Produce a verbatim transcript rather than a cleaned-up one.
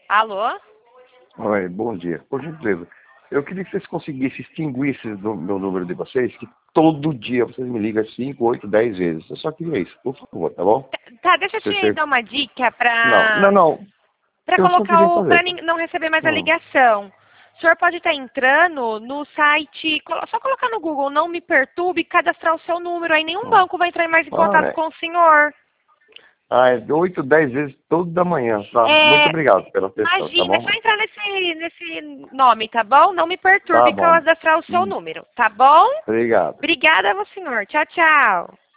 Alô? Oi, bom dia. Por gentileza, eu queria que vocês conseguissem extinguir esse do meu número de vocês, que todo dia vocês me ligam cinco, oito, dez vezes. Eu só queria isso, por favor, tá bom? Tá, deixa eu te Você- dar uma dica pra... Não, não, não. Pra Eu só colocar queria o... saber. pra nin- não receber mais a Hum. ligação. O senhor pode estar entrando no site, colo- só colocar no Google, não me perturbe, e cadastrar o seu número, aí nenhum Hum. banco vai entrar mais em Ah, contato é. com o senhor. Ah, é oito, dez vezes toda manhã, tá? É, Muito obrigado pela atenção, tá imagina, é bom? só entrar nesse, nesse nome, tá bom? Não me perturbe Tá e bom. cadastrar o seu Hum. número, tá bom? Obrigado. Obrigada ao senhor. Tchau, tchau.